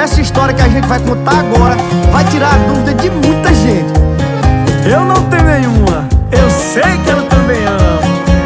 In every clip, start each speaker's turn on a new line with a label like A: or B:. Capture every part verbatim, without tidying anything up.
A: essa história que a gente vai contar agora vai tirar a dúvida de muita gente.
B: Eu não tenho nenhuma, eu sei que ela também ama.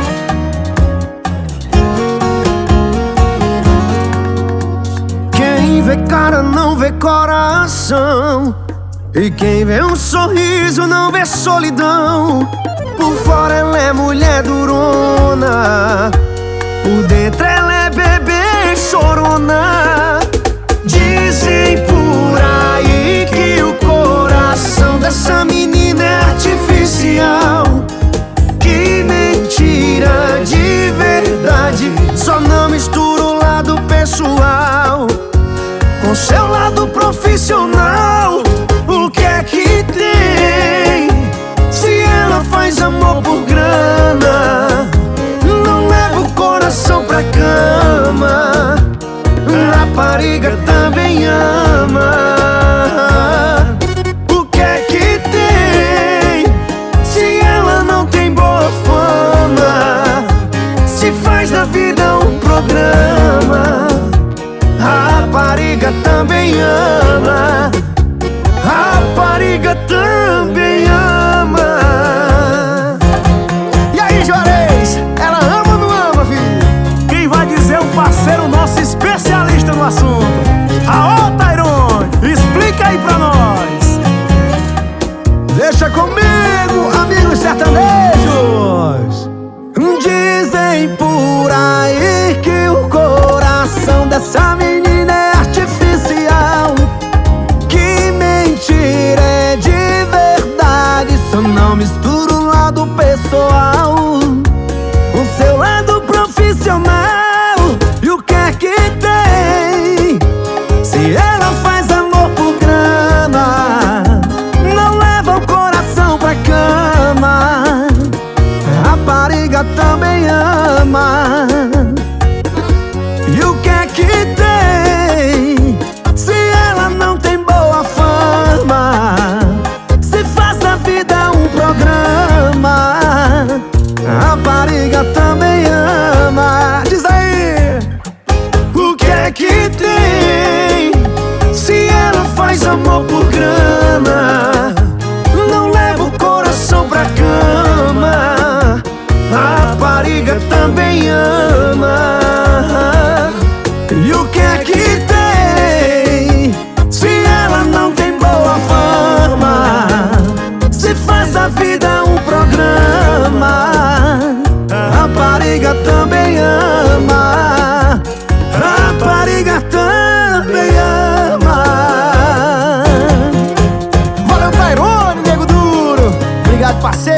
A: Quem vê cara não vê coração, e quem vê um sorriso não vê solidão. Por fora ela é mulher durona, por dentro ela é bebê chorona. Dizem por aí que o coração dessa menina é artificial. Que mentira de verdade, só não mistura o lado pessoal com seu lado profissional. O que é que tem? Se ela faz amor por grana, não leva o coração pra cama. Rapariga também ama. O que é que tem? Se ela não tem boa fama, se faz da vida um programa. Rapariga também ama. Rapariga também ama. E aí, Juarez? Ela ama ou não ama, filho?
B: Quem vai dizer é um parceiro nosso especialista no assunto. Aô, Tyrone, explica aí pra nós.
A: Deixa comigo, amigos sertanejos. Dizem por aí que o coração dessa menina é artificial. Que mentira é de verdade, só não mistura o lado pessoal com seu lado profissional. E o que é que tem? Se ela faz amor por grana, não leva o coração pra cama. Rapariga também ama. E o que é que tem? Se ela não tem boa fama, se faz da vida um programa. Rapariga também ama. Diz aí! O que é que tem? Se ela faz amor por grana, não leva o coração pra cama. Rapariga também ama. E o que é que tem? Se ela não tem boa fama, se faz da vida um programa. Rapariga também ama. Rapariga também ama. Valeu, Tyrone, nego duro. Obrigado, parceiro.